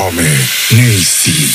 سهراب نیستی.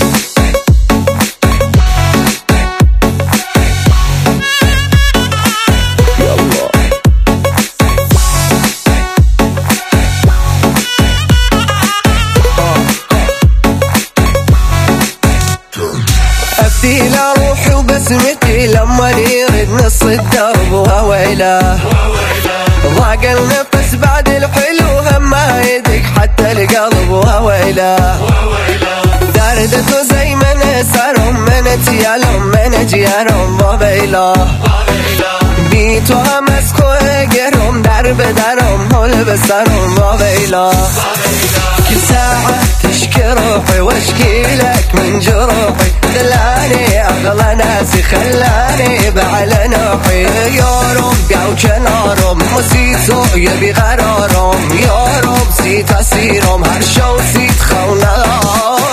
أفدي روحي وبسمتي لما يرد نص الدرب وويله، ضاق النفس بعد الحلو هما يدك حتى القلب وويله، دردته زي ما نسرهم من تيالهم من جيارهم وبيله، بيتوها مسكو اقرهم درب درهم هل بسرهم وبيله، كل ساعة تشكي روحي واشكي لك من جروحي، دلاني اغلى ناسي خلاني بعلى نوحي، يورم قاو كنارم مسيتو يبي غرارم، يورم سيت اسيرم هر شو سيت خونارم.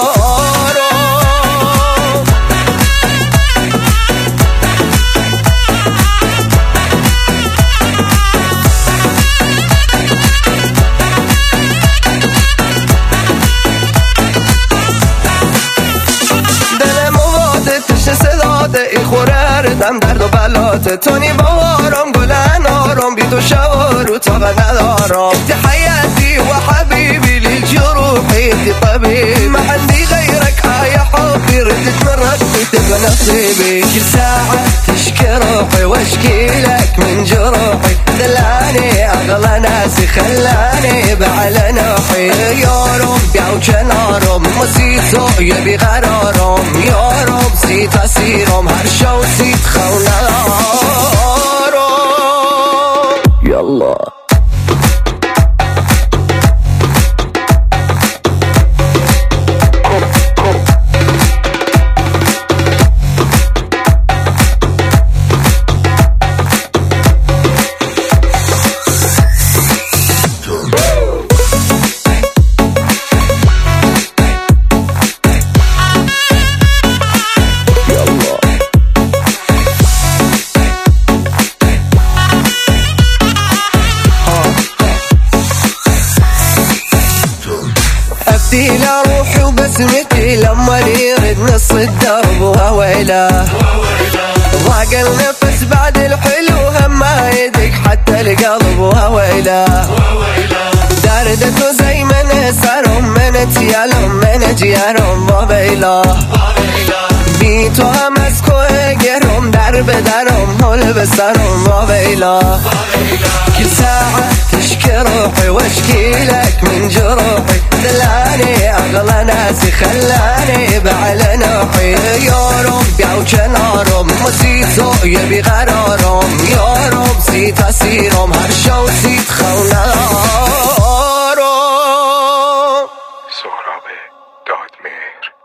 ای خوردم درد و بلات تونی بارم گل انارم بی تو شوارو طاقه ندارم، انت حياتي وحبيبي للجروحي انت طبيب ما عندي غيرك يا حبي ردت من ربي تبقى نصيبي، كل ساعة تشكي روحي واشكي لك من جروحي، دلاني اغلى ناسي خلاني بعلى نوحي، يورم قاو كنارم مسيتو يبي غرارم، يورم سيت اسيرم هر شو سيت خونارم. يلا أفدي روحي وبسمتي لما يرد نص الدرب وويله، ضاق النفس بعد الحلو هما يدك حتى القلب وويله، دردته زي ما نسرهم من تيالهم من جيارهم وبيله، بيتوها مسكو اقرهم درب درهم هل بسرهم وبيله، كل ساعة تشكي روحي واشكي لك من جروحي، دلاني اغلى ناسي خلاني بعلى نوحي، يورم قاو كنارم مسيتو يبي غرارم، يورم سيت اسيرم هر شو سيت خونارم. سهراب دادمهر.